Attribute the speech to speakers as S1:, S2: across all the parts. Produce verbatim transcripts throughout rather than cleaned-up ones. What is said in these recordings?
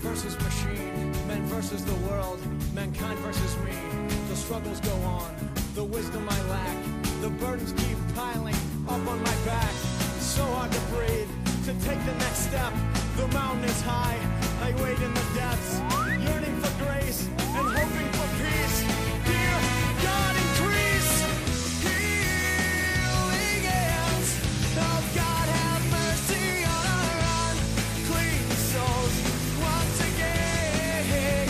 S1: versus machine, men versus the world, mankind versus me. The struggles go on, the wisdom I lack, the burdens keep piling up on my back. So hard to breathe, to take the next step. The mountain is high, I wait in the depths, yearning for grace and hoping for peace. Dear God, increase healing hands. Oh God, have mercy on our unclean souls once again.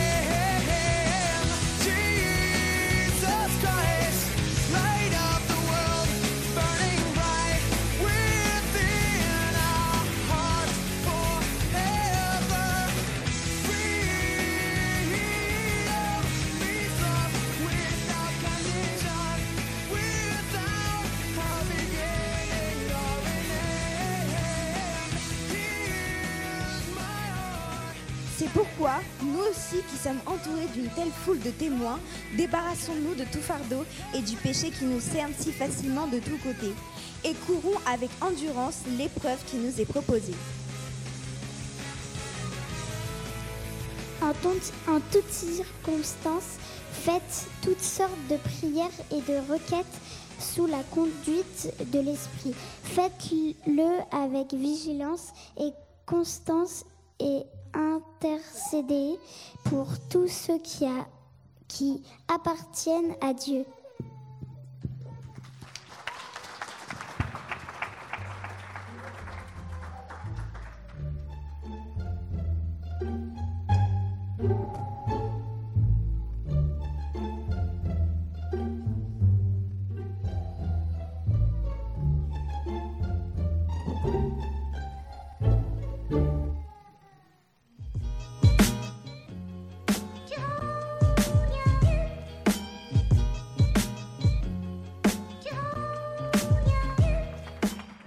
S1: Jesus Christ, light of the world, burning bright within our hearts forever. Freedom, peace, love, without condition, without a beginning or an end. Here's my heart.
S2: C'est pourquoi, nous aussi qui sommes entourés d'une telle foule de témoins, débarrassons-nous de tout fardeau et du péché qui nous cerne si facilement de tous côtés, et courons avec endurance l'épreuve qui nous est proposée.
S3: En, tout- en toutes circonstances, faites toutes sortes de prières et de requêtes sous la conduite de l'Esprit. Faites-le avec vigilance et constance et intercédez pour tous ceux qui, a- qui appartiennent à Dieu.